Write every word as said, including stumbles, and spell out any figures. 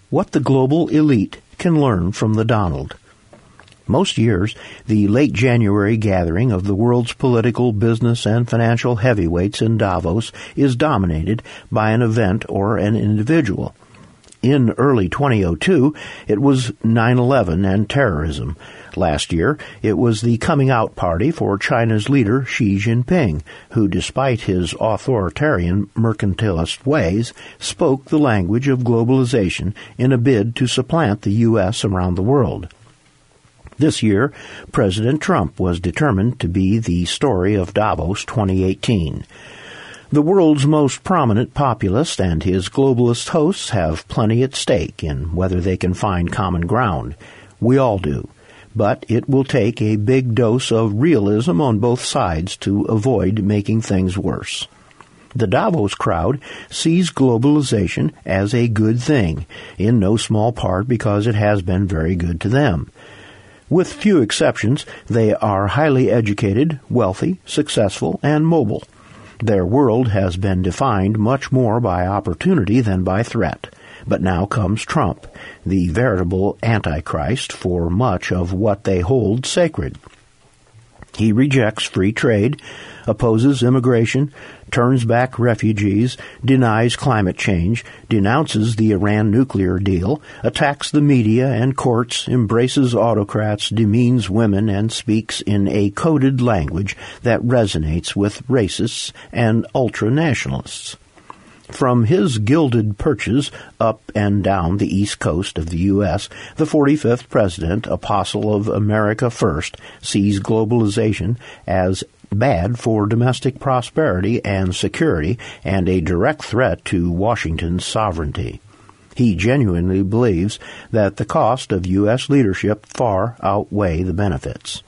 What the global elite can learn from the Donald. Most years, the late January gathering of the world's political, business, and financial heavyweights in Davos is dominated by an event or an individual. In early twenty oh two, it was nine eleven and terrorism. Last year, it was the coming out party for China's leader Xi Jinping, who, despite his authoritarian mercantilist ways, spoke the language of globalization in a bid to supplant the U S around the world. This year, President Trump was determined to be the story of Davos twenty eighteen. The world's most prominent populist and his globalist hosts have plenty at stake in whether they can find common ground. We all do. But it will take a big dose of realism on both sides to avoid making things worse. The Davos crowd sees globalization as a good thing, in no small part because it has been very good to them. With few exceptions, they are highly educated, wealthy, successful, and mobile. Their world has been defined much more by opportunity than by threat. But now comes Trump, the veritable Antichrist for much of what they hold sacred. He rejects free trade, opposes immigration, turns back refugees, denies climate change, denounces the Iran nuclear deal, attacks the media and courts, embraces autocrats, demeans women, and speaks in a coded language that resonates with racists and ultra-nationalists. From his gilded perches up and down the east coast of the U S, the forty-fifth President, apostle of America First, sees globalization as bad for domestic prosperity and security and a direct threat to Washington's sovereignty. He genuinely believes that the cost of U S leadership far outweigh the benefits.